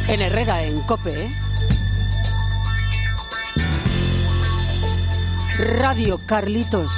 En Herrera, en COPE, ¿eh? Radio Carlitos.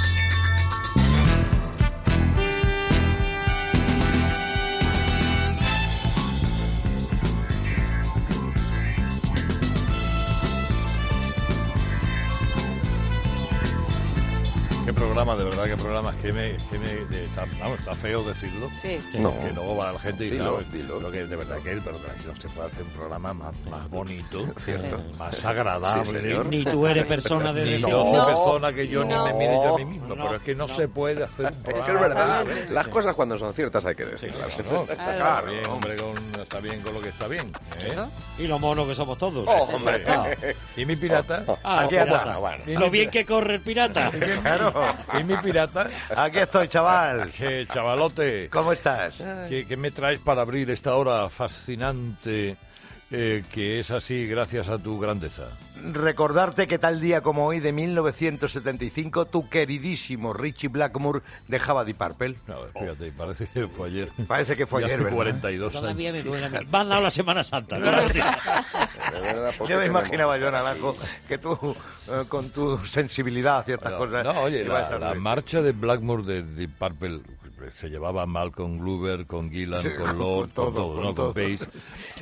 Qué programa, de verdad, qué programa. Está feo decirlo. Sí. No. Que luego va la gente y dice, Dilo. lo que de verdad que pero no se puede hacer un programa más bonito, Cierto. más agradable. Sí, señor. Ni tú eres persona de Ni decir. yo soy No. persona que yo No. ni me mire yo a mí mismo, No. pero es que no se puede hacer un Es programa. que es verdad, Exactamente. las cosas cuando son ciertas hay que decirlas. Claro, Claro. está bien, hombre, está bien con lo que está bien. ¿eh? Y lo monos que somos todos. Oh, hombre. ¿Y mi pirata? Aquí ¿cómo anda, está? bueno. Y lo bien que corre el pirata. ¿Y mi pirata? Aquí estoy, chaval. Que chavalote, ¿Cómo estás? ¿qué me traes para abrir esta hora fascinante que es así gracias a tu grandeza? Recordarte que tal día como hoy de 1975 tu queridísimo Richie Blackmore dejaba Deep Purple. No, fíjate, parece que fue ayer. Parece que fue Y hace ayer, ¿verdad? 42 Todavía años. me duele a mí. Me han dado la Semana Santa. ¿no? De verdad, porque Yo me tenemos- imaginaba, yo, Naranjo, que tú, con tu sensibilidad a ciertas cosas... No, oye, ibas a estar la bien. marcha de Blackmore de Deep Purple se llevaba mal con Glover, con Gillan, Sí, con Lord, con con todo, todo, con ¿no? todo. Con Bass.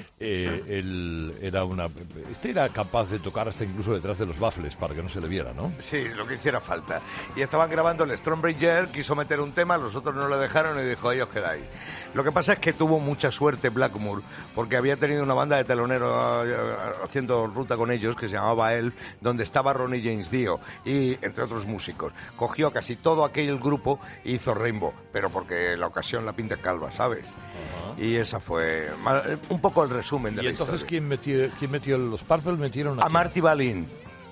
Este era capaz de tocar hasta incluso detrás de los baffles para que no se le viera, ¿no? Sí, lo que hiciera falta. Y estaban grabando el Stormbreaker, quiso meter un tema, los otros no le dejaron y dijo, ahí os quedáis. Lo que pasa es que tuvo mucha suerte Blackmore, porque había tenido una banda de teloneros haciendo ruta con ellos, que se llamaba Elf, donde estaba Ronnie James Dio, y entre otros músicos. Cogió casi todo aquel grupo e hizo Rainbow, pero porque la ocasión la pinta calva, ¿sabes? Y esa fue un poco el resumen de Y la entonces, historia. ¿quién metió los Purple? Metieron A Marty Balin.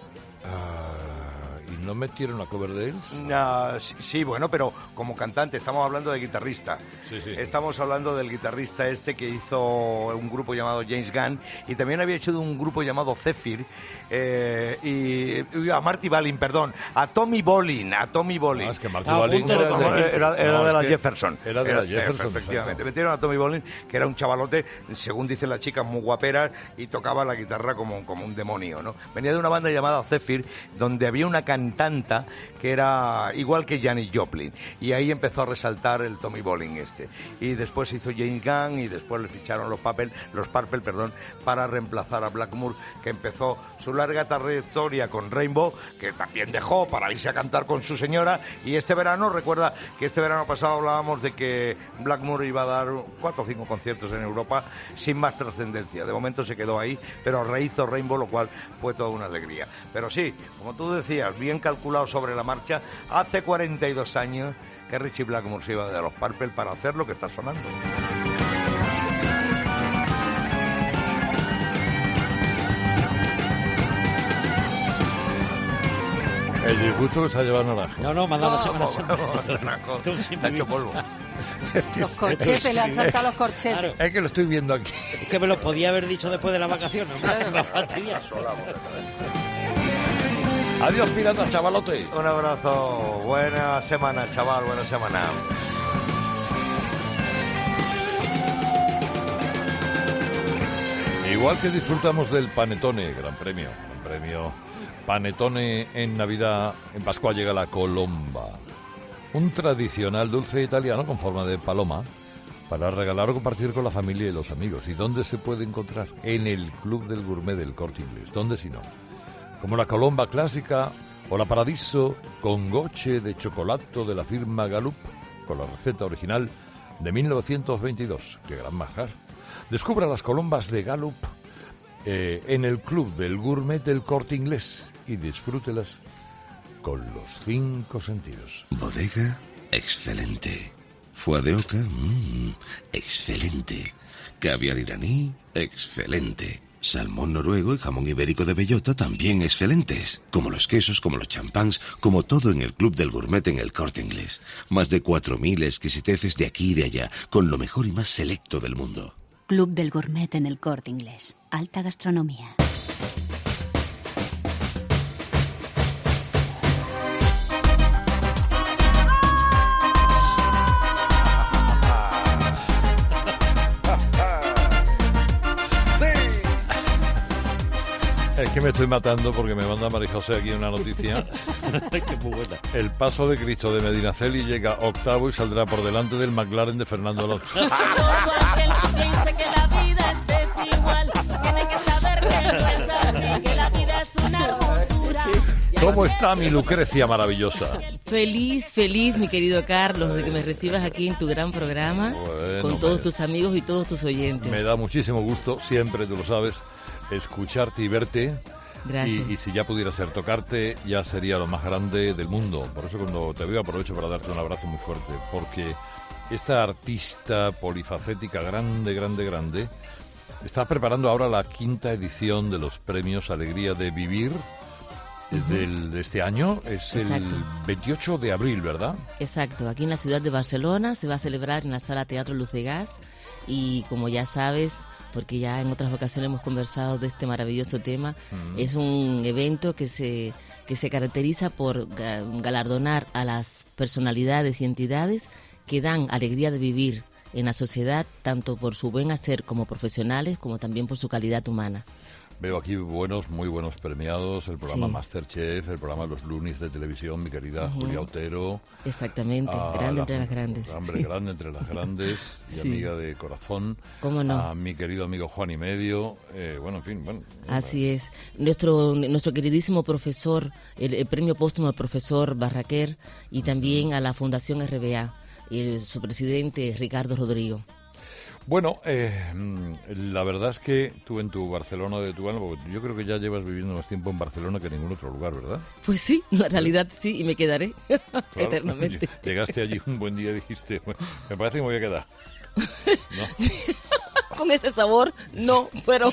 ¿Y no metieron a Coverdales? Sí, bueno, pero como cantante, estamos hablando de guitarrista. Sí, sí. Estamos hablando del guitarrista este que hizo un grupo llamado James Gunn y también había hecho de un grupo llamado Zephyr y a Marty Balin, perdón, a Tommy Bolin. No, es que Marty Ah, Balin apúntale como Era No, de es la que Jefferson. Era de la Jefferson, efectivamente. exacto. Metieron a Tommy Bolin, que era un chavalote, según dicen las chicas, muy guaperas y tocaba la guitarra como un demonio, ¿no? Venía de una banda llamada Zephyr, donde había una cantanta que era igual que Janis Joplin. Y ahí empezó a resaltar el Tommy Bolin este. Y después hizo James Gunn y después le ficharon los Purple, para reemplazar a Blackmore, que empezó su larga trayectoria con Rainbow, que también dejó para irse a cantar con su señora. Y este verano, recuerda que este verano pasado hablábamos de que Blackmore iba a dar 4 o 5 conciertos en Europa sin más trascendencia. De momento se quedó ahí, pero rehizo Rainbow, lo cual fue toda una alegría. Pero sí, como tú decías, bien calculado sobre la marcha, hace 42 años que Richie Blackmore se iba de los Purple para hacer lo que está sonando. El disgusto que se ha llevado Naranjo. No, me han dado la Semana Santa. Tú Ha siempre hecho mismo. polvo. Los corchetes, le han saltado los corchetes. Claro. Es que lo estoy viendo aquí. Es que me lo podía haber dicho después de la vacación. ¿No? Me fastidia. Adiós, pirata, chavalote. Un abrazo, buena semana, chaval, buena semana. Igual que disfrutamos del Panetone, gran premio Panetone en Navidad, en Pascua llega la colomba, un tradicional dulce italiano con forma de paloma para regalar o compartir con la familia y los amigos. ¿Y dónde se puede encontrar? En el Club del Gourmet del Corte Inglés. ¿Dónde si no? Como la colomba clásica o la Paradiso con goche de chocolato de la firma Gallup, con la receta original de 1922. ¡Qué gran manjar! Descubra las colombas de Gallup en el Club del Gourmet del Corte Inglés y disfrútelas con los 5 sentidos. Bodega, excelente. Foie de oca, excelente. Caviar iraní, excelente. Salmón noruego y jamón ibérico de bellota también excelentes. Como los quesos, como los champáns, como todo en el Club del Gourmet en el Corte Inglés. Más de 4.000 exquisiteces de aquí y de allá, con lo mejor y más selecto del mundo. Club del Gourmet en el Corte Inglés. Alta gastronomía. que me estoy matando porque me manda María José aquí una noticia. Qué muy buena. El paso de Cristo de Medinaceli llega octavo y saldrá por delante del McLaren de Fernando Alonso. Todo aquel que dice que la vida es desigual tiene que saber que no es así, que la vida es una hermosura. ¿Cómo está mi Lucrecia maravillosa? Feliz, mi querido Carlos, de que me recibas aquí en tu gran programa, Bueno, con todos tus amigos y todos tus oyentes. Me da muchísimo gusto, siempre, tú lo sabes, escucharte y verte. Gracias. Y si ya pudiera ser tocarte, ya sería lo más grande del mundo. Por eso cuando te veo aprovecho para darte un abrazo muy fuerte, porque esta artista polifacética grande, está preparando ahora la 5ª edición de los premios Alegría de Vivir de este año. Es Exacto. el 28 de abril, ¿verdad? Exacto, aquí en la ciudad de Barcelona se va a celebrar en la Sala Teatro Luz de Gas y como ya sabes, porque ya en otras ocasiones hemos conversado de este maravilloso tema, es un evento que se caracteriza por galardonar a las personalidades y entidades que dan alegría de vivir en la sociedad, tanto por su buen hacer como profesionales, como también por su calidad humana. Veo aquí muy buenos premiados, el programa Sí. Masterchef, el programa Los Lunes de televisión, mi querida Julia Otero. Exactamente, grande entre las grandes. Hombre, grande entre las grandes y Sí. amiga de corazón. ¿Cómo no? A mi querido amigo Juan y Medio, bueno, en fin. Así es. Nuestro queridísimo profesor, el premio póstumo al profesor Barraquer y también a la Fundación RBA, y su presidente Ricardo Rodrigo. Bueno, la verdad es que tú en tu Barcelona de tu alma, porque yo creo que ya llevas viviendo más tiempo en Barcelona que en ningún otro lugar, ¿verdad? Pues sí, en realidad sí, y me quedaré Claro. eternamente. Llegaste allí un buen día y dijiste, "Bueno, me parece que me voy a quedar". ¿No? Con ese sabor, no, pero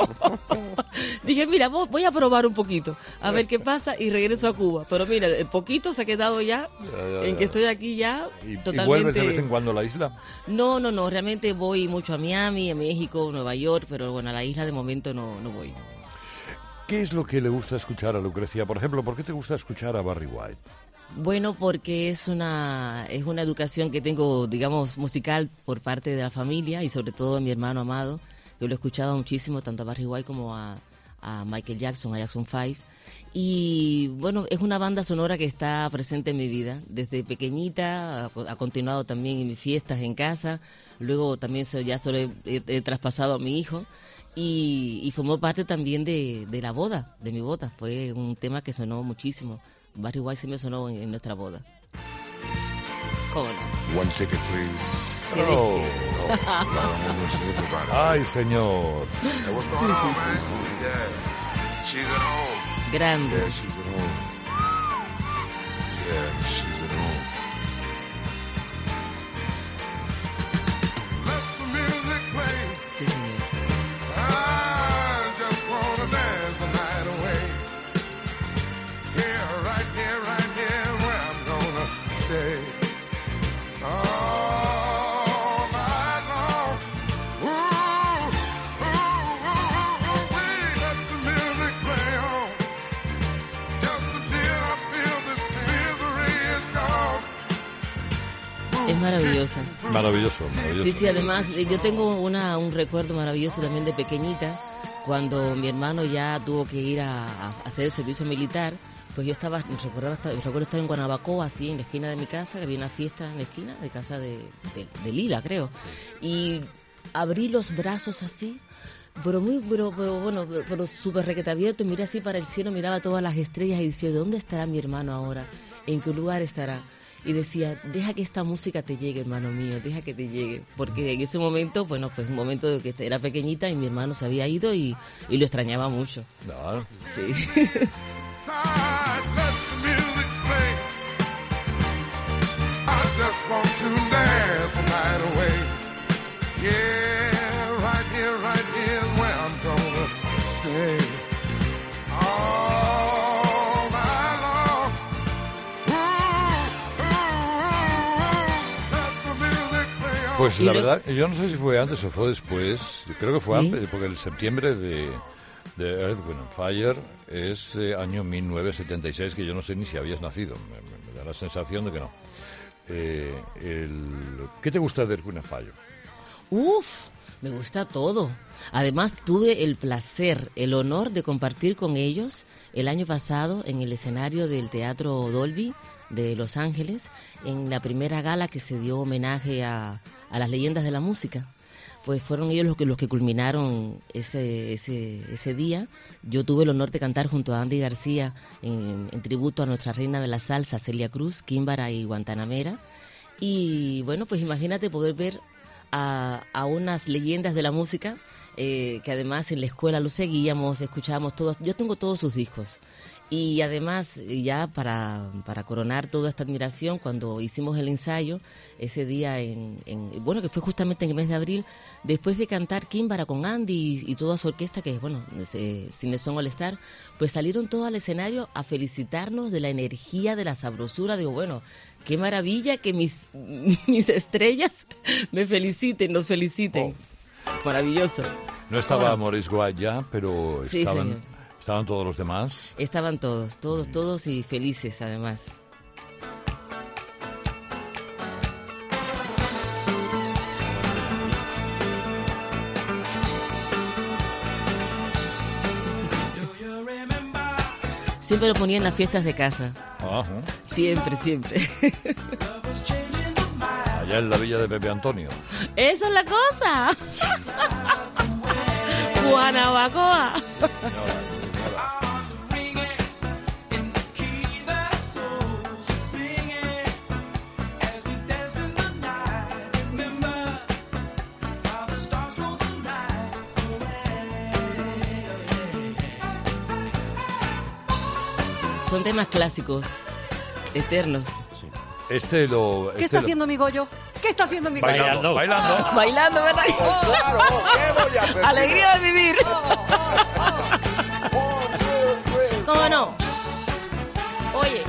dije, mira, voy a probar un poquito, a ver qué pasa y regreso a Cuba. Pero mira, el poquito se ha quedado ya, en que estoy aquí ya ¿Y totalmente... vuelves de vez en cuando a la isla? No, realmente voy mucho a Miami, a México, Nueva York, pero bueno, a la isla de momento no voy. ¿Qué es lo que le gusta escuchar a Lucrecia? Por ejemplo, ¿por qué te gusta escuchar a Barry White? Bueno, porque es una educación que tengo, digamos, musical por parte de la familia y sobre todo de mi hermano amado. Yo lo he escuchado muchísimo, tanto a Barry White como a Michael Jackson, a Jackson 5. Y bueno, es una banda sonora que está presente en mi vida. Desde pequeñita, ha continuado también en mis fiestas en casa. Luego también he traspasado a mi hijo. Y formó parte también de la boda, de mi boda. Fue un tema que sonó muchísimo. Barry White sí me sonó en nuestra boda. ¿Cómo no? One ticket, please. Oh. Ay, ¡Ay, señor! what's going on, man? Yeah. She's at home. Grande. Yeah, she's at home. Yeah, she's at home. Let the music play. Sí, señor. I just wanna dance the night away. Right here, where I'm gonna stay. All night long. Ooh, we let the music play on. Just until I feel this misery is gone. Es maravillosa. Maravilloso. Sí, además yo tengo un recuerdo maravilloso también de pequeñita, cuando mi hermano ya tuvo que ir a hacer el servicio militar. Pues yo recuerdo estar en Guanabacoa, así en la esquina de mi casa, que había una fiesta en la esquina de casa de Lila, creo. Y abrí los brazos así, pero súper requete abierto, y miré así para el cielo, miraba todas las estrellas y decía, ¿dónde estará mi hermano ahora? ¿En qué lugar estará? Y decía, deja que esta música te llegue, hermano mío, deja que te llegue. Porque en ese momento, pues un momento de que era pequeñita y mi hermano se había ido y lo extrañaba mucho. No. Sí. Side, let the music play. I just want to dance the night away. Yeah, right here, where I'm gonna stay. All night long. Let the music play on. Pues la verdad, yo no sé si fue antes o fue después. Yo creo que fue antes, porque el septiembre de Earth, Wind and Fire es año 1976, que yo no sé ni si habías nacido. Me da la sensación de que no. ¿Qué te gusta de Earth, Wind and Fire? Me gusta todo. Además, tuve el placer, el honor de compartir con ellos el año pasado en el escenario del Teatro Dolby de Los Ángeles, en la primera gala que se dio homenaje a las leyendas de la música. Pues fueron ellos los que culminaron ese día. Yo tuve el honor de cantar junto a Andy García en tributo a nuestra reina de la salsa, Celia Cruz, Químbara y Guantanamera. Y bueno, pues imagínate poder ver a unas leyendas de la música que además en la escuela lo seguíamos, escuchábamos todos. Yo tengo todos sus discos. Y además, ya para coronar toda esta admiración, cuando hicimos el ensayo, ese día, que fue justamente en el mes de abril, después de cantar Químbara con Andy y toda su orquesta, que es, Cinezón All Star, pues salieron todos al escenario a felicitarnos de la energía, de la sabrosura. Digo, bueno, qué maravilla que mis estrellas me feliciten, nos feliciten. Maravilloso. No estaba Maurice White ya, pero Sí, estaban... señor. ¿Estaban todos los demás? Estaban todos y felices además. Siempre lo ponía en las fiestas de casa. Ajá. Siempre. Allá en la villa de Pepe Antonio. ¡Esa es la cosa! Guanabacoa. Son temas clásicos, eternos. ¿Qué está haciendo mi Goyo? ¿Qué está haciendo mi Goyo? Bailando. Bailando, ¿verdad? Claro, ¿qué voy a hacer? Alegría de vivir. ¿Cómo no? Oye.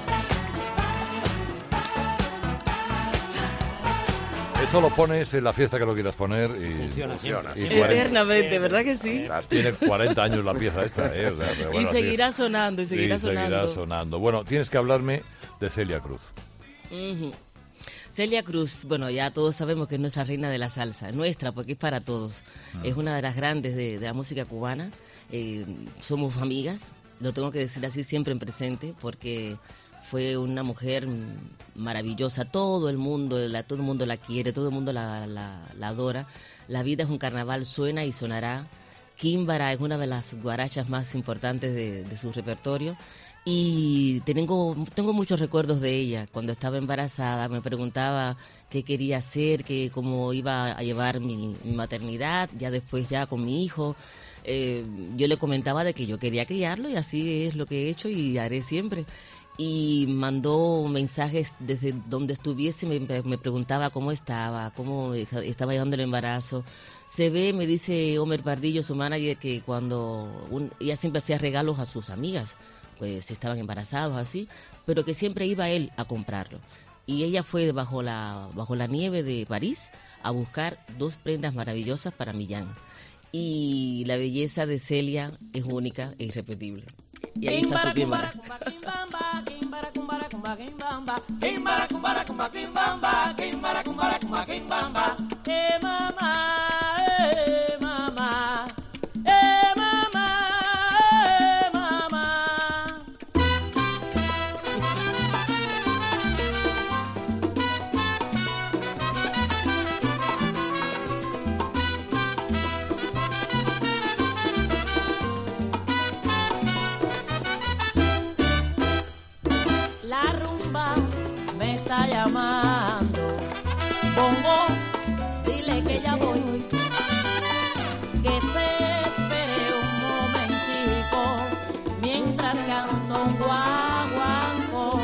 Esto lo pones en la fiesta que lo quieras poner y Funciona siempre. y 40 Eternamente, ¿verdad que sí? tiene 40 años la pieza esta, o sea, pero bueno, Y así seguirá es. sonando, y seguirá sonando. Bueno, tienes que hablarme de Celia Cruz. Ujú. Celia Cruz, bueno, ya todos sabemos que es nuestra reina de la salsa, nuestra, porque es para todos. Es una de las grandes de la música cubana. Somos amigas, lo tengo que decir así siempre en presente, porque fue una mujer maravillosa. Todo el mundo la quiere, todo el mundo la adora. La vida es un carnaval, suena y sonará. Químbara es una de las guarachas más importantes de su repertorio. Y tengo muchos recuerdos de ella. Cuando estaba embarazada me preguntaba qué quería hacer, cómo iba a llevar mi maternidad, ya después ya con mi hijo. Yo le comentaba de que yo quería criarlo y así es lo que he hecho y haré siempre. Y mandó mensajes desde donde estuviese, me preguntaba cómo estaba llevando el embarazo. Se ve, me dice Homer Pardillo, su manager, que ella siempre hacía regalos a sus amigas, pues estaban embarazados así, pero que siempre iba él a comprarlo. Y ella fue bajo la nieve de París a buscar 2 prendas maravillosas para Millán. Y la belleza de Celia es única e irrepetible. Y ahí está su Químbara. La rumba me está llamando. Bongo, dile que ya voy. Que se espere un momentico mientras canto un guaguancó.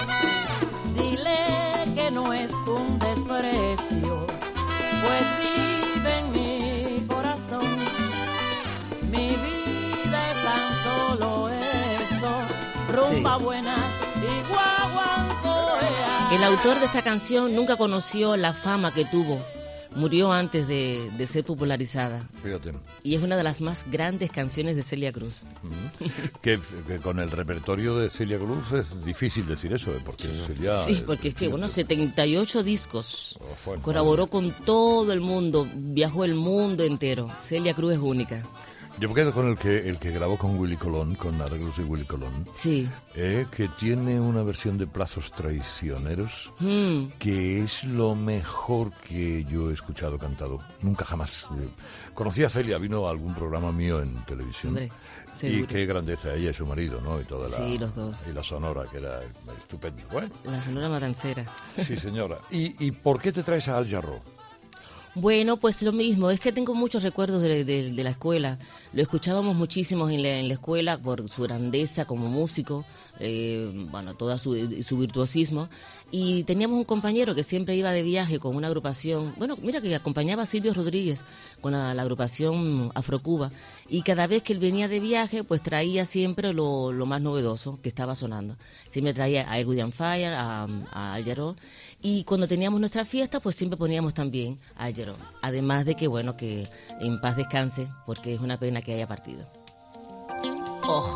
Dile que no es un desprecio, pues vive en mi corazón. Mi vida es tan solo eso, rumba Sí. buena. Y guaguancó. El autor de esta canción nunca conoció la fama que tuvo murió antes de ser popularizada. Fíjate. Y es una de las más grandes canciones de Celia Cruz. Que con el repertorio de Celia Cruz es difícil decir eso, porque Celia... Sí, porque es que, 78 discos. Fue Colaboró con todo el mundo, viajó el mundo entero. Celia Cruz es única. Yo me quedo con el que grabó con Willy Colón, con arreglos de Willy Colón. Sí. Que tiene una versión de Plazos Traicioneros, que es lo mejor que yo he escuchado cantado. Nunca jamás. Conocí a Celia, vino a algún programa mío en televisión. Hombre, y seguro. qué grandeza ella y su marido, ¿no? Y toda Sí, los dos. Y la sonora, que era estupenda. Bueno. La Sonora Matancera. Sí, señora. ¿Y por qué te traes a Al Jarreau? Bueno, pues lo mismo, es que tengo muchos recuerdos de la escuela. Lo escuchábamos muchísimo en la escuela por su grandeza como músico, toda su virtuosismo. Y teníamos un compañero que siempre iba de viaje con una agrupación, mira que acompañaba a Silvio Rodríguez con la agrupación Afrocuba. Y cada vez que él venía de viaje, pues traía siempre lo más novedoso que estaba sonando. Siempre traía a Edwin Fire, a Al Jarreau. Y cuando teníamos nuestra fiesta, pues siempre poníamos también a Al Jarreau. Además de que, que en paz descanse, porque es una pena que haya partido. ¡Oh!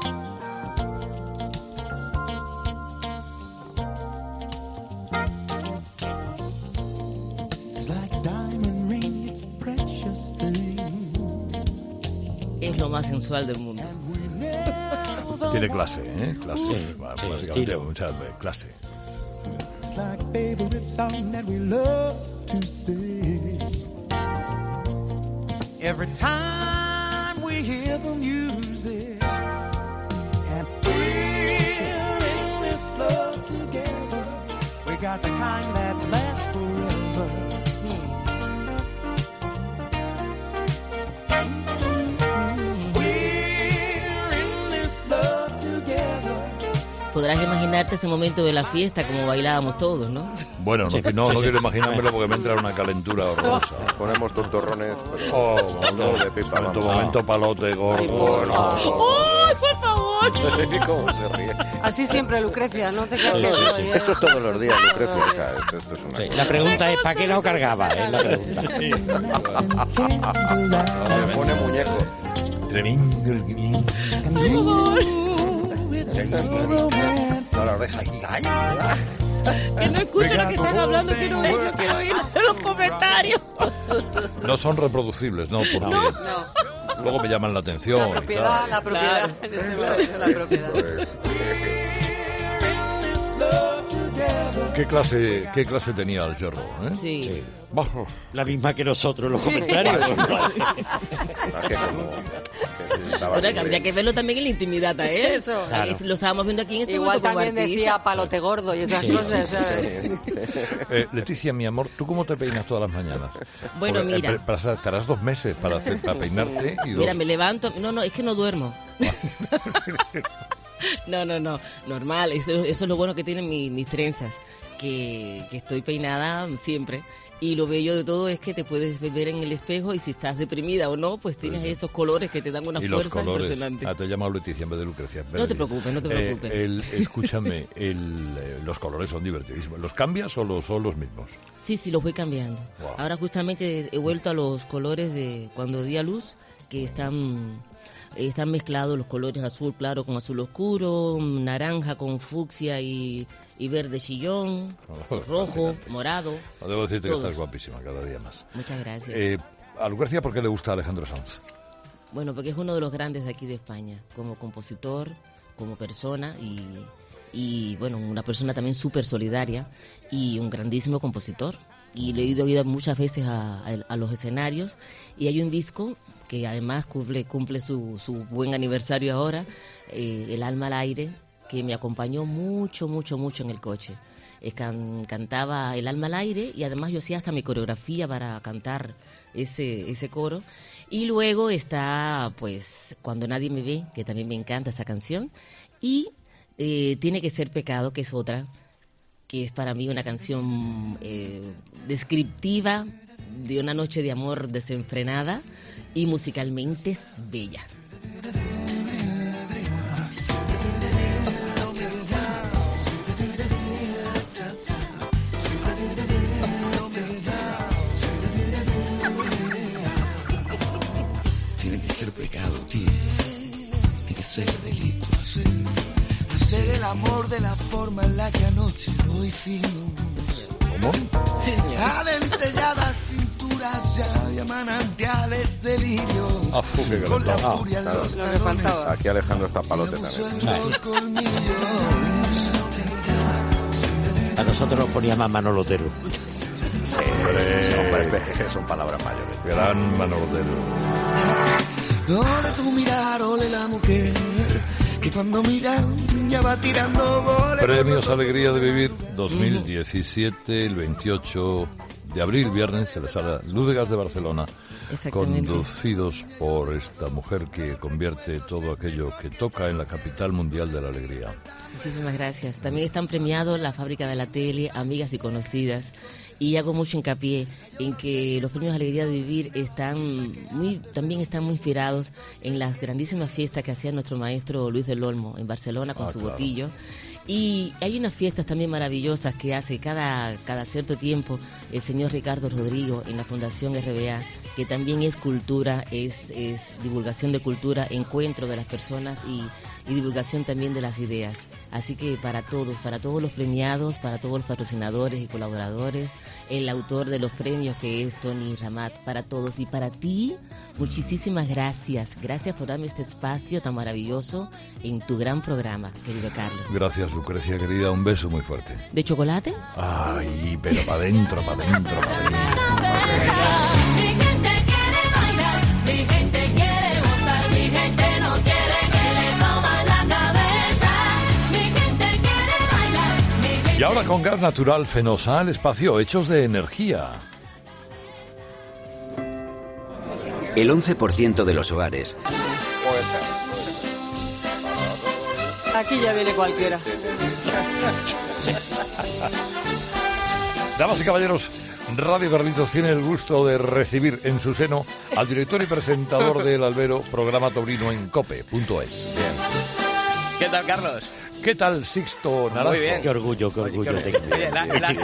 Es lo más sensual del mundo. Tiene clase, ¿eh? Clase. Sí, básicamente, estilo. mucha clase. It's like a favorite song that we love to sing. Every time we hear the music, and we're in this love together. We got the kind that lasts forever. Podrás imaginarte ese momento de la fiesta, como bailábamos todos, ¿no? Bueno, no quiero imaginármelo porque me entra una calentura horrorosa. Ponemos tontorrones, pero no de pipa. En tu vamos. momento palote gordo. ¡Ay, por favor! ¿Cómo se ríe? Así siempre, Lucrecia, no te creas. Esto es todos los días, Lucrecia. O sea, esto es una Sí, cosa. la pregunta es, ¿para qué lo cargaba? Es la pregunta. Me pone muñeco. Tremendo el guiñín. Toda la oreja ahí. Que no escucho lo que están hablando, quiero oír los comentarios. No son reproducibles, ¿no? Porque No, luego me llaman la atención. la y propiedad, tal. la propiedad. Claro. En este momento, la propiedad. ¿Qué clase tenía Al Jarreau? Sí. Bajo. La misma que nosotros, los comentarios. Pero que habría que verlo también en la intimidad, ¿eh? Eso. Claro. Lo estábamos viendo aquí en ese Igual momento como también artista. decía palote gordo y esas cosas, ¿sabes? Leticia, mi amor, ¿tú cómo te peinas todas las mañanas? Bueno, Porque, mira. estarás 2 meses para peinarte y 2... Mira, me levanto. No, es que no duermo. No, normal. Eso es lo bueno que tienen mis trenzas, que estoy peinada siempre. Y lo bello de todo es que te puedes ver en el espejo y si estás deprimida o no, pues tienes esos colores que te dan una y los fuerza colores. impresionante. Te he llamado Leticia en vez de Lucrecia. No te preocupes, no te preocupes. Escúchame, los colores son divertidísimos. ¿Los cambias o son los mismos? Sí, los voy cambiando. Wow. Ahora justamente he vuelto a los colores de cuando di a luz, que están mezclados los colores azul claro con azul oscuro, naranja con fucsia y verde chillón, rojo, Fascinante. morado. Debo decirte todos. que estás guapísima cada día más. Muchas gracias. A Lucrecia, ¿por qué le gusta Alejandro Sanz? Bueno, porque es uno de los grandes de aquí de España, como compositor, como persona y bueno, una persona también súper solidaria y un grandísimo compositor. Y le he ido muchas veces a los escenarios y hay un disco que además cumple su buen aniversario ahora, El alma al aire, que me acompañó mucho en el coche. Cantaba El alma al aire y además yo hacía hasta mi coreografía para cantar ese coro. Y luego está, pues, Cuando nadie me ve, que también me encanta esa canción. Y Tiene que ser pecado, que es otra, que es para mí una canción descriptiva de una noche de amor desenfrenada y musicalmente es bella. ese delito hacer el amor de la forma en la que anoche lo hicimos. ¿Cómo? Adentelladas cinturas ya manantiales de lirio. Con la furia en los talones. Aquí Alejandro está palote también. A nosotros nos ponía más Manolo Otero. Hombre, son palabras mayores. Gran Manolo Otero. Ole tu mirar, ole la mujer, que cuando mira ya va tirando goles. Premios Alegría de Vivir 2017, el 28 de abril, viernes, en la sala Luz de Gas de Barcelona, conducidos por esta mujer que convierte todo aquello que toca en la capital mundial de la alegría. Muchísimas gracias. También están premiados la Fábrica de la Tele, Amigas y Conocidas. Y hago mucho hincapié en que los premios Alegría de Vivir también están muy inspirados en las grandísimas fiestas que hacía nuestro maestro Luis del Olmo en Barcelona con su botillo. Y hay unas fiestas también maravillosas que hace cada cierto tiempo el señor Ricardo Rodrigo en la Fundación RBA, que también es cultura, es divulgación de cultura, encuentro de las personas y divulgación también de las ideas. Así que para todos los premiados, para todos los patrocinadores y colaboradores, el autor de los premios que es Tony Ramat, para todos y para ti, muchísimas gracias. Gracias por darme este espacio tan maravilloso en tu gran programa, querido Carlos. Gracias, Lucrecia, querida. Un beso muy fuerte. ¿De chocolate? Ay, pero para adentro, para adentro, para adentro. Mi gente quiere bailar, mi gente quiere gozar, mi gente no quiere que le tomen la cabeza. Mi gente quiere bailar, mi gente... Y ahora con gas natural Fenosa, el espacio hechos de energía. El 11% de los hogares. Aquí ya viene cualquiera. Damas y caballeros, Radio Carlitos tiene el gusto de recibir en su seno al director y presentador del Albero, programa taurino en COPE.es. ¿Qué tal, Carlos? ¿Qué tal, Sixto Naranjo? Muy bien. Qué orgullo tengo. Oye,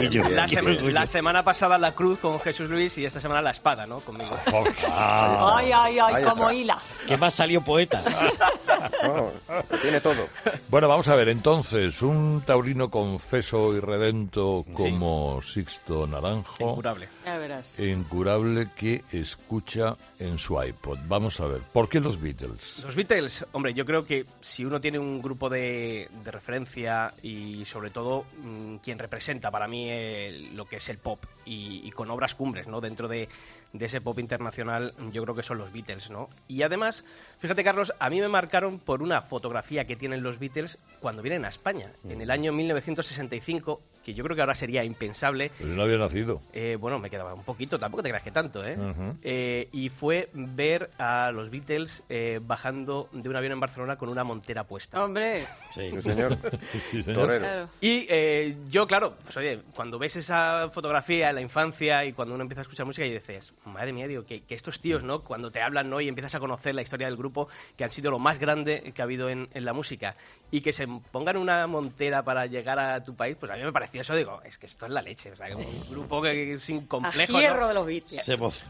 la semana pasada la cruz con Jesús Luis y esta semana la espada, ¿no? Conmigo. Ay, como hila. Que más salió poeta. No, tiene todo. Bueno, vamos a ver, entonces, un taurino confeso y redento como Sixto Naranjo. Incurable. Ya verás. Incurable, que escucha en su iPod. Vamos a ver, ¿por qué los Beatles? Los Beatles, hombre, yo creo que si uno tiene un grupo de referencia y sobre todo quien representa para mí lo que es el pop y con obras cumbres, ¿no? Dentro de ese pop internacional, yo creo que son los Beatles, ¿no? Y además, fíjate, Carlos, a mí me marcaron por una fotografía que tienen los Beatles cuando vienen a España, en el año 1965, que yo creo que ahora sería impensable. Pero no había nacido. Bueno, me quedaba un poquito, tampoco te creas que tanto, ¿eh? Uh-huh. Y fue ver a los Beatles bajando de un avión en Barcelona con una montera puesta. ¡Hombre! Sí, señor. Sí, señor. Claro. Y yo, claro, pues oye, cuando ves esa fotografía en la infancia y cuando uno empieza a escuchar música y dices, madre mía, digo, que estos tíos, ¿no? Cuando te hablan, ¿no? Y empiezas a conocer la historia del grupo, que han sido lo más grande que ha habido en la música, y que se pongan una montera para llegar a tu país, pues a mí me pareció eso, digo, es que esto es la leche, o sea, un grupo que sin complejos, A hierro ¿no? de los Beatles.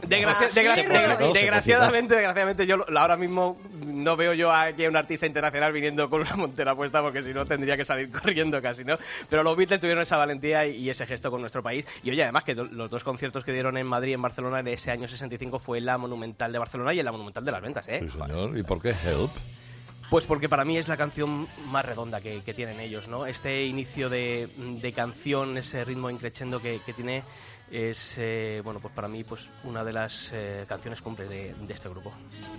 Desgraciadamente yo ahora mismo no veo yo aquí a un artista internacional viniendo con una montera puesta, porque si no tendría que salir corriendo casi, ¿no? Pero los Beatles tuvieron esa valentía y ese gesto con nuestro país. Y oye, además que los dos conciertos que dieron en Madrid y en Barcelona en ese año 65 fue en la Monumental de Barcelona y en la Monumental de las Ventas, ¿eh? Sí, señor. ¿Y por qué Help? Pues porque para mí es la canción más redonda que tienen ellos, ¿no? Este inicio de canción, ese ritmo increchendo que tiene, es, bueno, pues para mí, pues una de las canciones cumple de este grupo.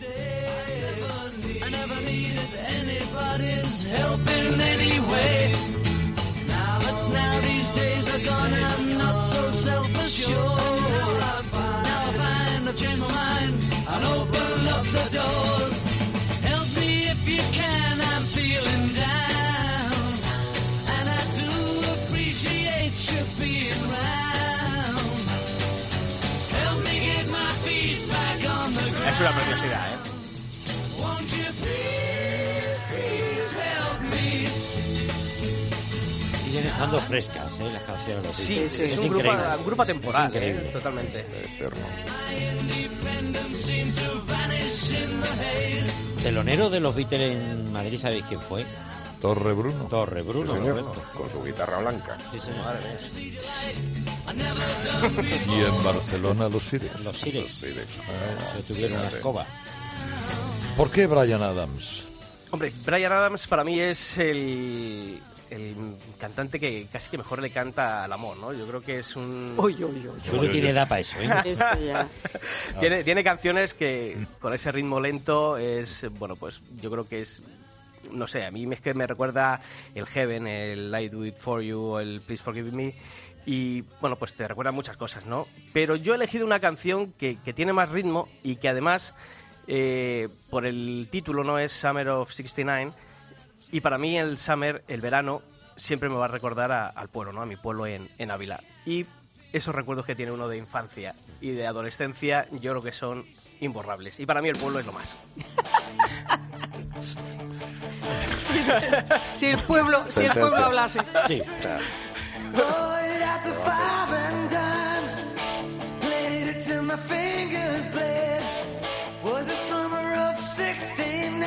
Es una preciosidad, ¿eh? Siguen empezando frescas, las canciones de los Sí, Beatles. sí, es un grupo temporal, totalmente. Eterno. Telonero de los Beatles en Madrid, ¿sabéis quién fue? Torre Bruno. Torre Bruno, Sí, señor, correcto. con su guitarra blanca. Sí, señor. Y en Barcelona los Sires. Los Sires. Que tuvieron una escoba. ¿Por qué Bryan Adams? Hombre, Bryan Adams para mí es el cantante que casi que mejor le canta al amor, ¿no? Yo creo que es un... Tú no tienes edad para eso, ¿eh? Esto ya. Tiene canciones que con ese ritmo lento es... Bueno, pues yo creo que es... No sé, a mí es que me recuerda el Heaven, el I Do It For You, el Please Forgive Me... Y, bueno, pues te recuerda muchas cosas, ¿no? Pero yo he elegido una canción que tiene más ritmo y que además... por el título, no es Summer of 69, y para mí el summer, el verano, siempre me va a recordar al pueblo, ¿no? A mi pueblo en Ávila. Y esos recuerdos que tiene uno de infancia y de adolescencia, yo creo que son imborrables. Y para mí el pueblo es lo más. Si el pueblo hablase. Sí. Was the summer of 69.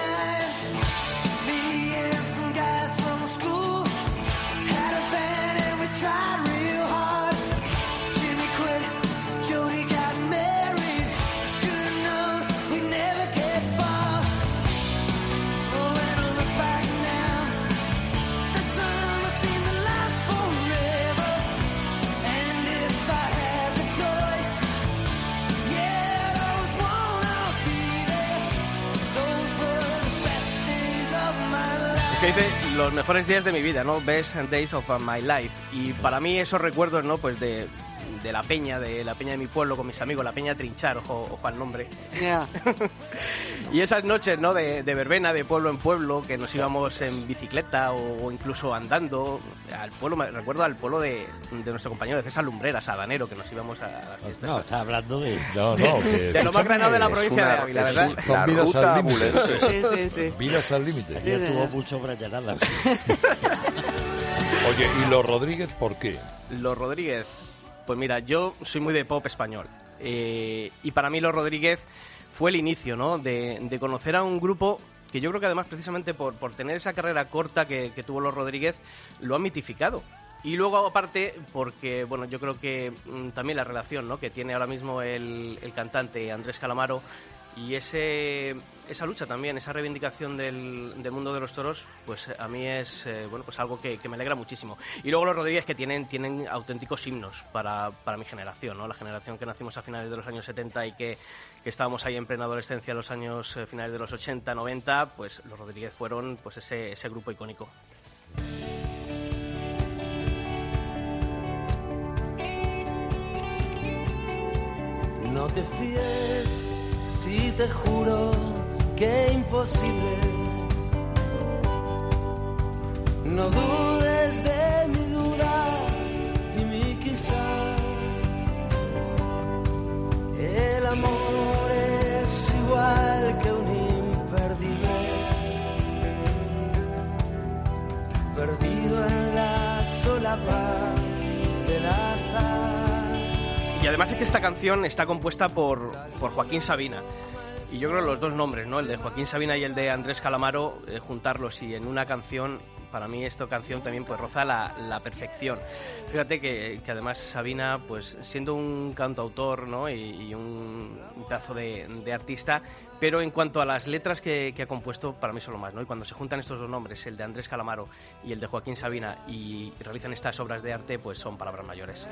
Me and some guys from school had a band and we tried real hard. Jimmy quit, Jody got married. Should've known we'd never get far. Oh, when I look back now, the summer seemed to last forever. And if I had the choice, yeah, those wanna be there. Those were the best days of my life. Que dice los mejores días de mi vida, ¿no? Best days of my life. Y para mí esos recuerdos, ¿no? Pues de la peña de mi pueblo con mis amigos, la peña Trinchar, ojo al nombre. Yeah. Y esas noches, ¿no? De verbena, de pueblo en pueblo, que nos íbamos en bicicleta o incluso andando al pueblo. Me recuerdo al pueblo de nuestro compañero de César Lumbreras, Sabanero, que nos íbamos a las fiestas. No, está hablando de... de lo más granado de la provincia de Ávila, ¿verdad? Son vidas al límite. Sí. Vidas al límite. Ya tuvo mucho Brayanada. Oye, ¿y los Rodríguez por qué? Los Rodríguez, pues mira, yo soy muy de pop español. Y para mí Los Rodríguez fue el inicio, ¿no? De conocer a un grupo que yo creo que además precisamente por tener esa carrera corta que tuvo Los Rodríguez, lo han mitificado. Y luego aparte, porque bueno, yo creo que también la relación, ¿no? Que tiene ahora mismo el cantante Andrés Calamaro y esa lucha también, esa reivindicación del mundo de los toros, pues a mí es bueno, pues algo que me alegra muchísimo. Y luego Los Rodríguez, que tienen auténticos himnos para mi generación, ¿no? La generación que nacimos a finales de los años 70 y que estábamos ahí en plena adolescencia en los años finales de los 80, 90, pues Los Rodríguez fueron pues ese grupo icónico. No te fíes si te juro que imposible. No dudes de mi duda y mi quizá. El amor es igual que un imperdible, perdido en la solapa del azar. Y además es que esta canción está compuesta por Joaquín Sabina. Y yo creo que los dos nombres, ¿no? El de Joaquín Sabina y el de Andrés Calamaro, juntarlos y en una canción, para mí esta canción también pues roza la perfección. Fíjate que además Sabina, pues siendo un cantautor, ¿no? y un pedazo de artista, pero en cuanto a las letras que ha compuesto, para mí son lo más, ¿no? Y cuando se juntan estos dos nombres, el de Andrés Calamaro y el de Joaquín Sabina, y realizan estas obras de arte, pues son palabras mayores.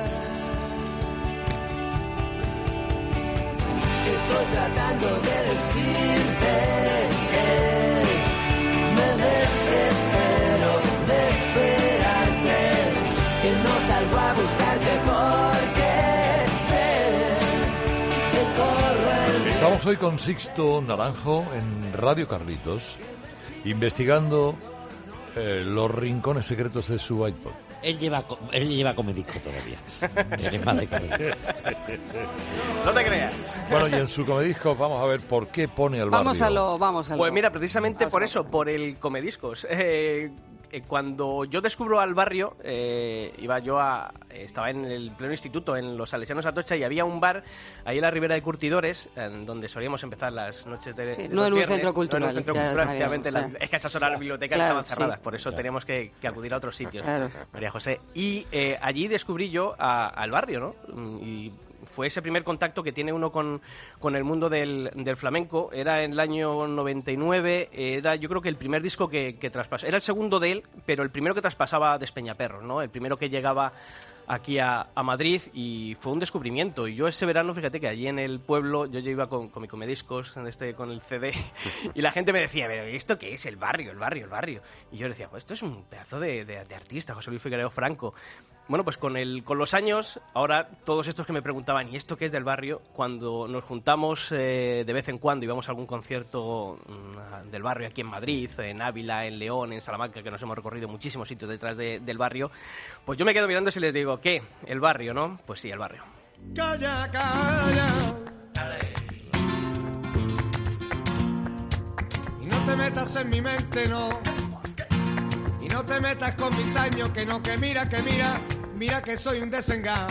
Estoy tratando de decirte que me desespero de esperarte, que no salgo a buscarte porque sé que corro el... Estamos hoy con Sixto Naranjo en Radio Carlitos, investigando los rincones secretos de su iPod. Él lleva comedisco todavía. Él es más de comedisco. No te creas. Bueno, y en su comedisco vamos a ver por qué pone al barrio. Vamos a lo. Pues mira, precisamente por eso, por el comediscos. cuando yo descubro al barrio, estaba en el pleno instituto, en los Salesianos Atocha, y había un bar ahí en la Ribera de Curtidores, en donde solíamos empezar las noches de Sí, de no los en un viernes. centro cultural, No en un centro ya cultural, sabíamos, efectivamente. sí. Es que a esas horas las bibliotecas Claro, estaban cerradas, sí. por eso teníamos que acudir a otros sitios, Claro. María José. Y allí descubrí yo al barrio, ¿no? Y fue ese primer contacto que tiene uno con el mundo del flamenco. Era en el año 99, era yo creo que el primer disco que traspasó. Era el segundo de él, pero el primero que traspasaba Despeñaperros, ¿no? El primero que llegaba aquí a Madrid, y fue un descubrimiento. Y yo ese verano, fíjate que allí en el pueblo, yo iba con mi comediscos, con el CD, y la gente me decía, pero ¿esto qué es? El barrio. Y yo decía, pues esto es un pedazo de artista, José Luis Figueiredo Franco. Bueno, pues con los años, ahora todos estos que me preguntaban, ¿y esto qué es del barrio? Cuando nos juntamos de vez en cuando y vamos a algún concierto del barrio aquí en Madrid, en Ávila, en León, en Salamanca, que nos hemos recorrido muchísimos sitios detrás del barrio, pues yo me quedo mirando y les digo, ¿qué? ¿El barrio, no? Pues sí, el barrio. Calla, calla. Y no te metas en mi mente, no. Y no te metas con mis años, que no, que mira, mira que soy un desengaño.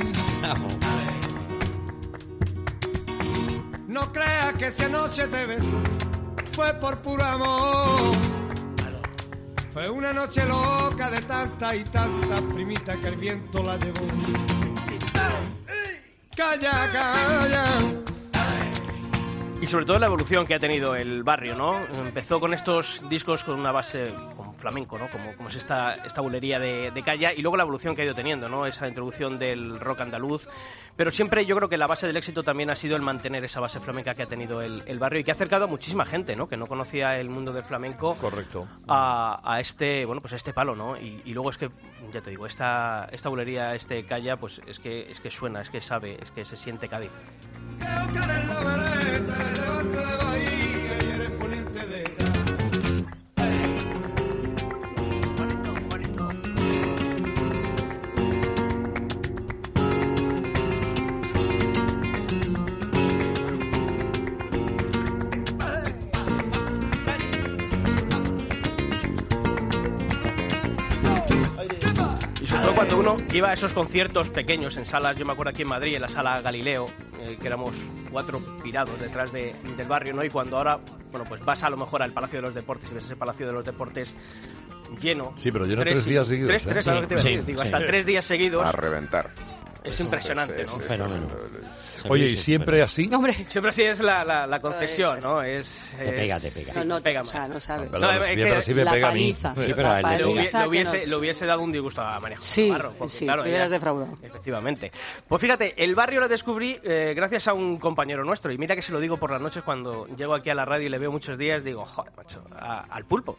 No creas que si anoche te besé fue por puro amor. Fue una noche loca de tantas y tantas primitas que el viento la llevó. Calla, calla. Y sobre todo la evolución que ha tenido el barrio, ¿no? Empezó con estos discos con una base con flamenco, ¿no? Como es esta bulería de Calla, y luego la evolución que ha ido teniendo, ¿no? Esa introducción del rock andaluz. Pero siempre yo creo que la base del éxito también ha sido el mantener esa base flamenca que ha tenido el barrio, y que ha acercado a muchísima gente, ¿no? Que no conocía el mundo del flamenco. Correcto. A este, bueno, pues a este palo, ¿no? Y luego es que, ya te digo, esta bulería, Calla, pues es que suena, es que sabe, es que se siente Cádiz. Creo que eres la vereta, eres levante de Bahía y eres poniente de Cádiz. Y sobre todo cuando uno iba a esos conciertos pequeños en salas, yo me acuerdo aquí en Madrid, en la sala Galileo, que éramos 4 pirados detrás del barrio, ¿no? Y cuando ahora, bueno, pues vas a lo mejor al Palacio de los Deportes y ves ese Palacio de los Deportes lleno. Sí, pero lleno 3 días seguidos. Tres, claro que te iba a decir. Digo, hasta 3 días seguidos. A reventar. Es impresionante, ¿no? Un fenómeno. Oye, ¿y siempre así? Hombre. Siempre así es la concesión, ¿no? Te pega. No, pega o sea, no sabes. Perdón, es siempre que así me la pega a mí. paliza. Sí, pero a él le pega. Le hubiese dado un disgusto a María José Sí, Navarro, porque, sí, claro, me hubieras ella- defraudado. Efectivamente. Pues fíjate, el barrio lo descubrí gracias a un compañero nuestro, y mira que se lo digo por las noches cuando llego aquí a la radio y le veo muchos días, digo, joder, macho, al Pulpo.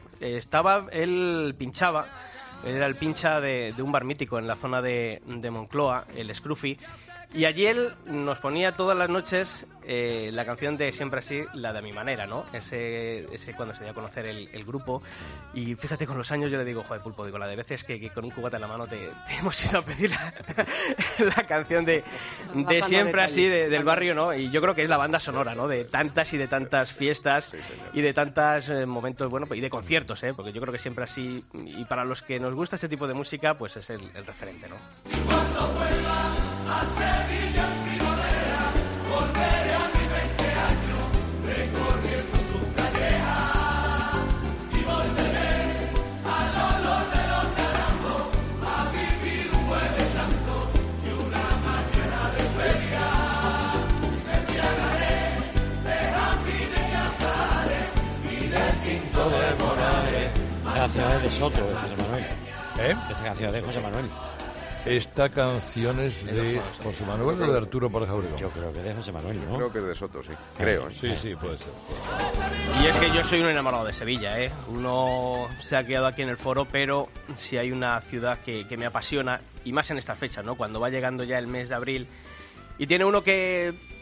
Él pinchaba, era el pincha de un bar mítico en la zona de Moncloa, el Scruffy. Y allí él nos ponía todas las noches la canción de Siempre Así, la de A Mi Manera, ¿no? Ese cuando se dio a conocer el grupo. Y fíjate, con los años yo le digo, joder, Pulpo, digo, la de veces que con un cubata en la mano te hemos ido a pedir la canción de Siempre Así del barrio, ¿no? Y yo creo que es la banda sonora, ¿no? De tantas y de tantas fiestas y de tantos momentos, bueno, y de conciertos, ¿eh? Porque yo creo que Siempre Así, y para los que nos gusta este tipo de música, pues es el referente, ¿no? Cuando vuelva a Sevilla en primavera, volveré a mis 20 años, recorriendo sus callejas, y volveré al olor de los naranjos, a vivir un Jueves Santo y una mañana de feria. Me embriagaré de jazmines y azahares y de tinto de Morales. Esta canción es de Soto, de José Manuel. ¿Eh? Esta canción es de José Manuel. Esta canción es de José Manuel o de Arturo Pérez Obregón. Yo creo que es de José Manuel, ¿no? Creo que es de Soto, sí. Creo. Sí, sí, puede ser. Y es que yo soy un enamorado de Sevilla, ¿eh? Uno se ha quedado aquí en el foro, pero si hay una ciudad que me apasiona, y más en esta fecha, ¿no? Cuando va llegando ya el mes de abril, y tiene uno que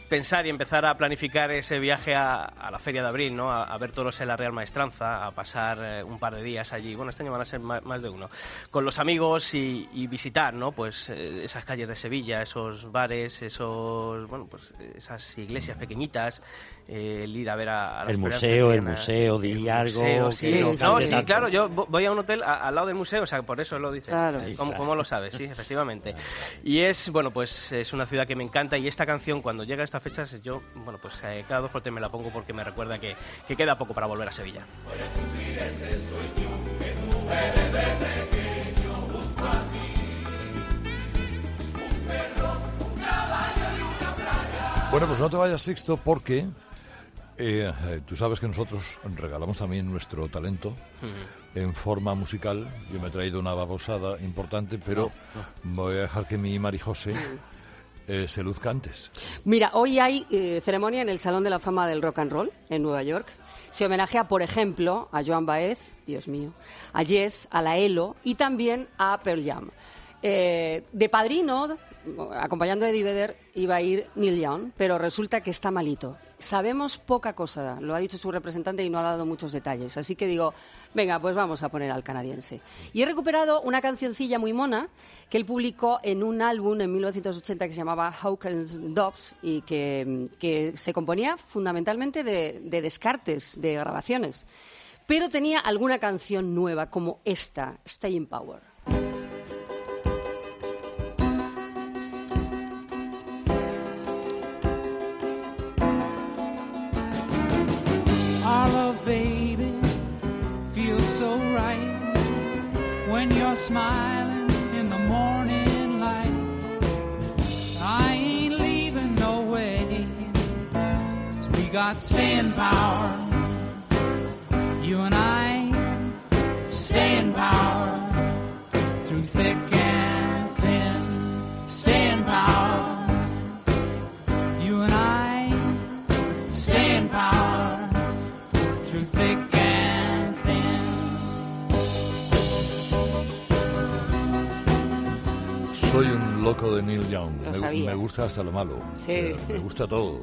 pensar y empezar a planificar ese viaje a la Feria de Abril, ¿no? A ver toros en la Real Maestranza, a pasar un par de días allí. Bueno, este año van a ser más de uno. Con los amigos y visitar, ¿no? Pues esas calles de Sevilla, esos bares, esas iglesias pequeñitas, el ir a ver a el museo, di algo. Sí, claro, yo voy a un hotel al lado del museo, o sea, por eso lo dices. Claro. ¿Cómo lo sabes? Sí, efectivamente. Y es una ciudad que me encanta, y esta canción, cuando llega a estas fechas, yo, cada 2 por 3 me la pongo porque me recuerda que queda poco para volver a Sevilla. Voy a cumplir ese sueño que tuve desde pequeño junto a ti. Un perro, un caballo y una playa. Bueno, pues no te vayas, Sixto, porque tú sabes que nosotros regalamos también nuestro talento en forma musical. Yo me he traído una babosada importante, pero voy a dejar que mi Marijose se luzca antes. Mira, hoy hay ceremonia en el Salón de la Fama del Rock and Roll en Nueva York. Se homenajea, por ejemplo, a Joan Baez, Dios mío, a Yes, a la ELO y también a Pearl Jam. De padrino, acompañando a Eddie Vedder, iba a ir Neil Young, pero resulta que está malito. Sabemos poca cosa, lo ha dicho su representante y no ha dado muchos detalles. Así que digo, venga, pues vamos a poner al canadiense. Y he recuperado una cancioncilla muy mona que él publicó en un álbum en 1980 que se llamaba Hawkins Dobbs y que se componía fundamentalmente de descartes, de grabaciones. Pero tenía alguna canción nueva, como esta, Staying Power. Our love, baby, feels so right when you're smiling in the morning light. I ain't leaving no way. We got staying power. You and I, staying power through thick and thin. Staying power. You and I, staying power. Thick and thin. Soy un loco de Neil Young. Me gusta hasta lo malo. Sí. Me gusta todo.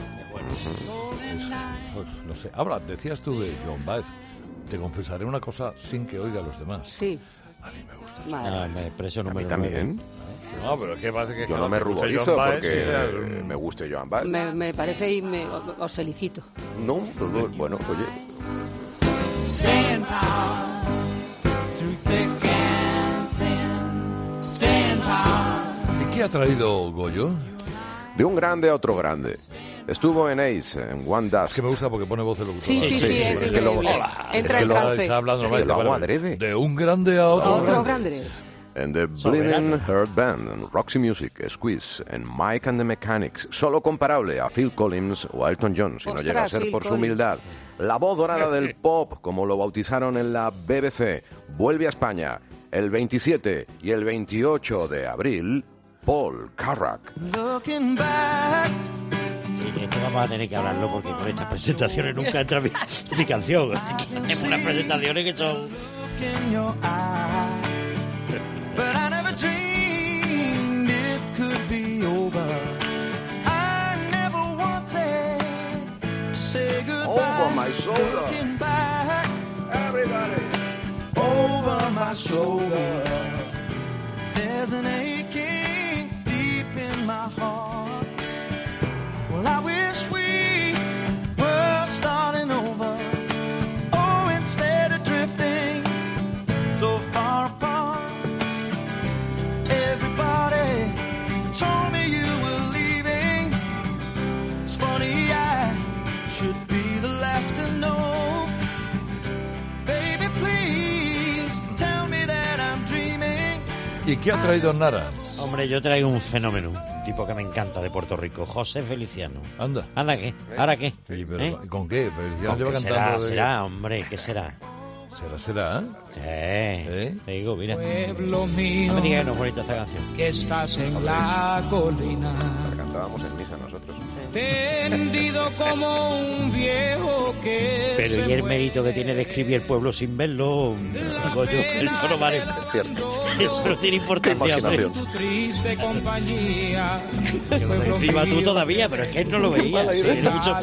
No sé. Ahora, decías tú de Joan Baez. Te confesaré una cosa sin que oiga a los demás. Sí. A mí me gusta. A mí también. No, pero ¿qué pasa? Que yo no me ruborizo porque me guste Joan Baez. Me parece y os felicito. No, bueno, oye. Staying power through thick and thin. Staying power. ¿Y qué ha traído Goyo? De un grande a otro grande. Estuvo en Ace, en One Dust. Es que me gusta porque pone voz de locutor. Sí, es increíble. Entra en trance. Está hablando de un grande a otro grande. En The Bleeding Heart Band, en Roxy Music, Squeeze, en Mike and the Mechanics, solo comparable a Phil Collins o a Elton John, si no llega a ser por su humildad. La voz dorada del pop, como lo bautizaron en la BBC, vuelve a España el 27 y el 28 de abril, Paul Carrack. Sí, esto vamos a tener que hablarlo porque con estas presentaciones nunca entra mi canción. Tenemos unas presentaciones que son... But I never dreamed it could be over. I never wanted to say goodbye. Over my shoulder. Looking back, everybody. Over my shoulder. There's an aching deep in my heart. Well, I wish we were starting over. Oh, instead of drifting so far apart. Everybody told me you were leaving. It's funny, I should be the last to know. Baby, please tell me that I'm dreaming. ¿Y qué ha traído Narans? Hombre, yo traigo un fenómeno, un tipo que me encanta de Puerto Rico, José Feliciano. Anda. ¿Anda qué? ¿Ahora qué? Sí, pero ¿con qué? Feliciano lleva ¿Con qué cantando. será, hombre? ¿Qué será? Será. Te digo, mira. Pueblo mío, no me digas que no es bonita esta canción. Que estás en la colina. La cantábamos en misa nosotros. Tendido como un viejo que Pero y el mérito que tiene de escribir el pueblo sin verlo, digo yo, eso no vale. Eso no tiene importancia. Tu triste compañía. Que lo escriba tú todavía, pero es que él no lo veía. Tiene mucho...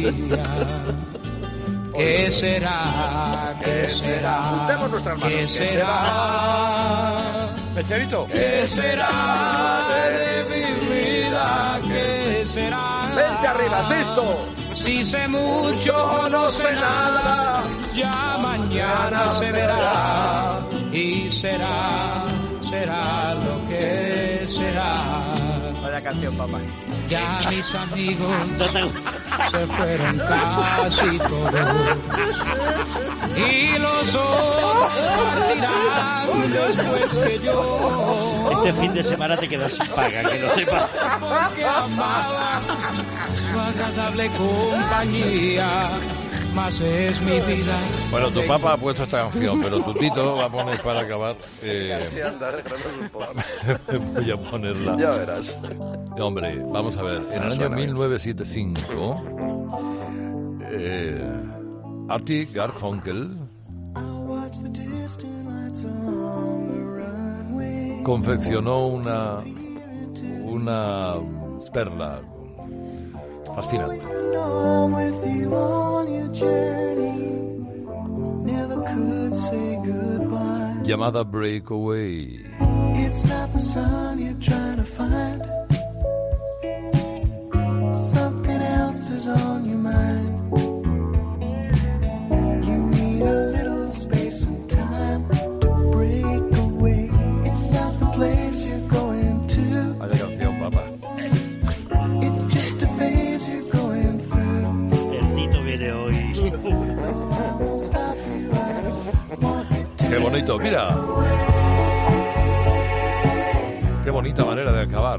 ¿Qué será? ¿Qué será? ¿Qué será? Pecherito. ¿Qué será de mi vida? ¿Qué será? ¡Vente arriba, Sisto! Si sé mucho o no sé nada, ya mañana se verá. Y será lo que será. Vaya canción, papá. Ya mis amigos se fueron casi todos. Y los otros partirán después que yo. Este fin de semana te quedas sin paga, que lo sepas. Porque amaba su agradable compañía. Más es mi vida. Bueno, tu papá ha puesto esta canción, pero tu Tito va a poner para acabar. Voy a ponerla. Ya verás. Hombre, vamos a ver. En el año 1975, Artie Garfunkel confeccionó una perla fascinante llamada Breakaway. It's not the sun you're trying to find. Something else is on your mind. You need a little space and time to break away. It's not the place you're going to. Vaya canción, papá. It's just a phase you're going through. El Tito viene hoy. Qué bonito, mira. Qué bonita manera de acabar.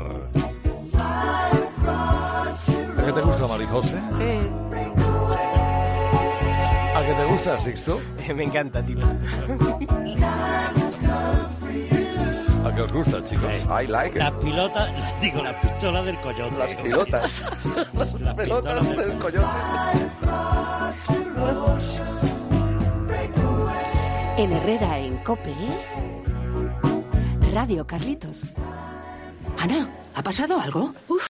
¿A qué te gusta, Marijose? Sí. ¿A qué te gusta, Sixto? Me encanta, tío. ¿A qué os gusta, chicos? I like it. Las pilotas, digo, las pistolas del coyote. Las pilotas. Las pelotas del coyote. En Herrera, en COPE, Radio Carlitos. Ana, ¿ha pasado algo? Uf,